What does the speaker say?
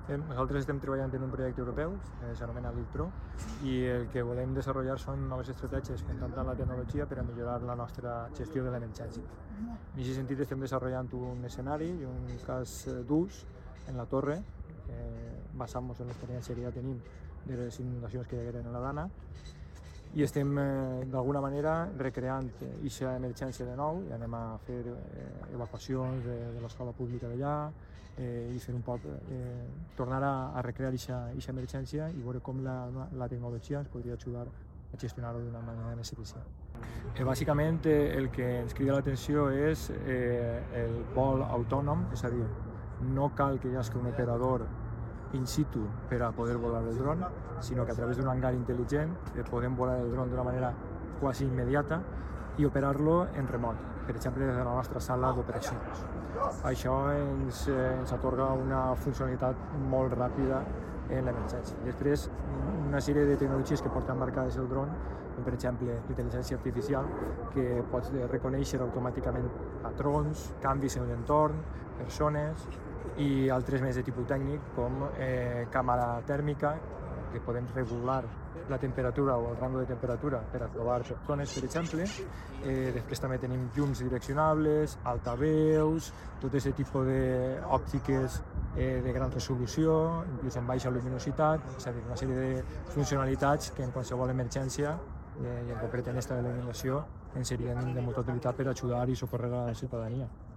Nosaltres estem treballant en un projecte europeu, s'anomena LeadPro, i el que volem desenvolupar són noves estratègies contemplant la tecnologia per a millorar la nostra gestió de l'emergència. En aquest sentit estem desenvolupant un escenari i un cas d'ús en la torre, basant-nos en l'experiència que ja tenim de les inundacions que hi hagueren a la Dana, i estem d'alguna manera recreant aquesta emergència de nou i anem a fer evacuacions de l'escola pública d'allà i fer un poc, tornar a recrear aquesta emergència i veure com la tecnologia ens podria ajudar a gestionar-ho d'una manera més eficient. Bàsicament el que ens crida l'atenció és el vol autònom, és a dir, no cal que hi hagi un operador in situ per a poder volar el dron, sinó que a través d'un hangar intel·ligent podem volar el dron d'una manera quasi immediata i operar-lo en remot, per exemple des de la nostra sala d'operacions. Això ens atorga una funcionalitat molt ràpida en l'emergència. Després, una sèrie de tecnologies que porten embarcades el dron, com per exemple l'intel·ligència artificial, que pot reconèixer automàticament patrons, canvis en l'entorn, persones, i altres més de tipus tècnic com càmera tèrmica, que podem regular la temperatura o el rango de temperatura per a trobar persones, per exemple. Després també tenim llums direccionables, altaveus, tot aquest tipus d'òptiques de gran resolució, inclús amb baixa luminositat, és a dir, una sèrie de funcionalitats que en qualsevol emergència, i en concret en esta de la inundació, ens serien de molta utilitat per ajudar i socórrer a la ciutadania.